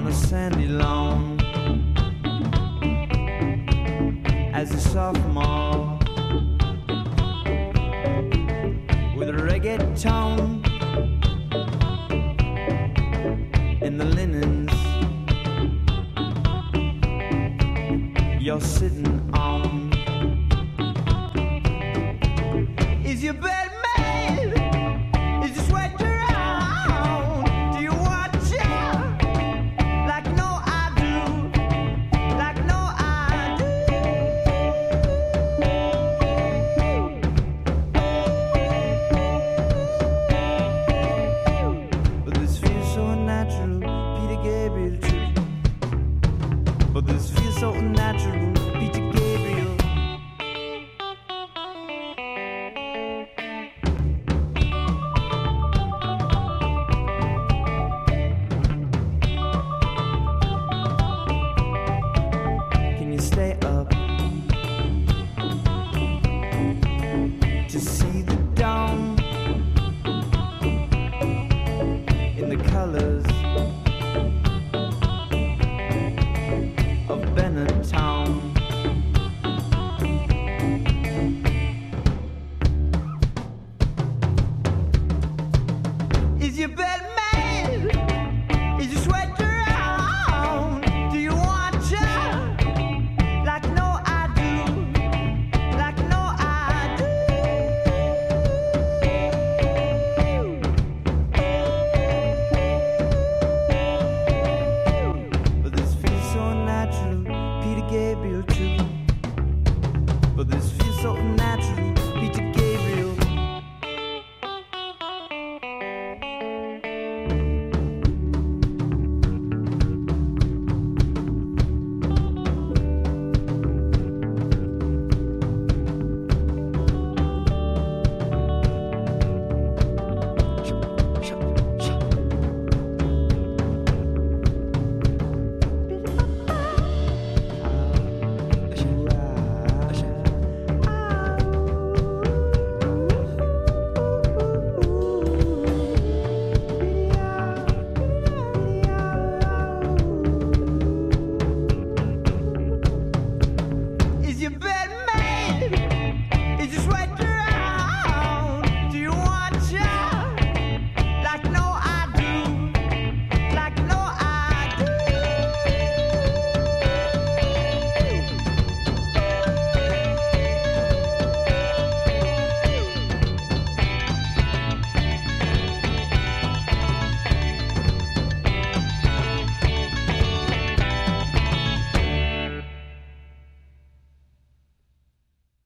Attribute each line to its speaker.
Speaker 1: on a sandy lawn as a sophomore with a reggaeton in the linens you're sitting on. Is your bed made? Is your sweat around? Do you watch out? Like no I do. Like no I do. But this feels so unnatural, Peter Gabriel too. But this feels so unnatural, Peter Gabriel. Can you stay up to see the dawn in the colors